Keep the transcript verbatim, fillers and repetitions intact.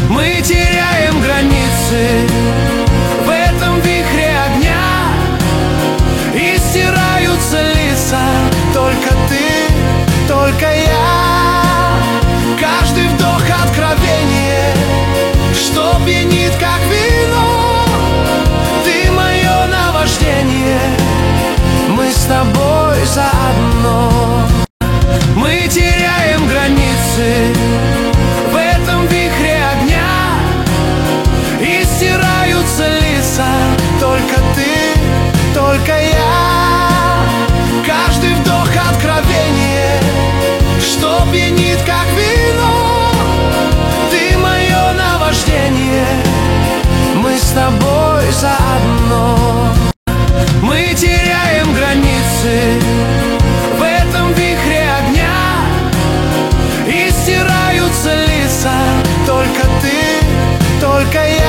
Мы теряем границы в этом вихре огня, и стираются лица. Только ты, только я. Каждый вдох откровение, что пьянит, как вино. Ты мое наваждение, мы с тобой заодно. Мы теряем границы в этом вихре огня, и стираются лица. Только ты, только я. Каждый вдох откровение, что пьянит, как вино. Ты мое наваждение, мы с тобой заодно. Мы теряем границы в этом вихре огня, и стираются лица. Только ты, только я.